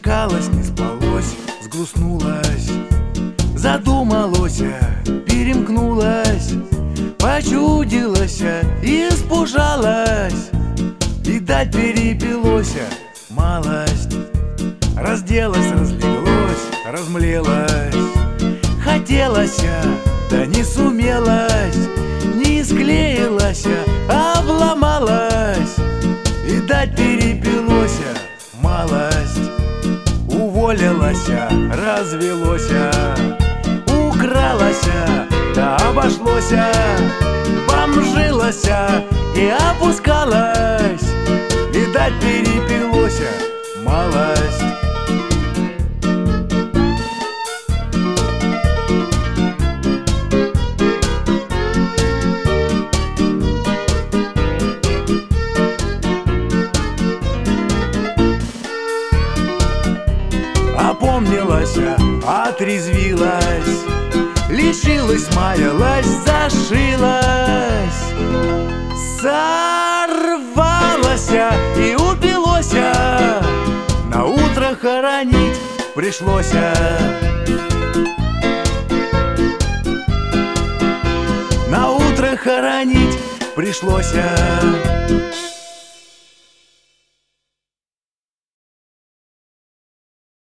смеркалось, не спалось, сгрустнулось, задумалось, перемкнулось, почудилось, испужалось, видать, перепилось малость, разделась, разлеглось, размлелась, хотелось, да не сумелось, не склеилась, обломалась, видать, перепилось малость, уволилась, развелось, укралась, да обошлось, бомжилась и опускалась, видать, перепилось малость. Опомнилась, отрезвилась, лишилась, маялась, зашилась, сорвалась и упилась, на утро хоронить пришлось. На утро хоронить пришлось.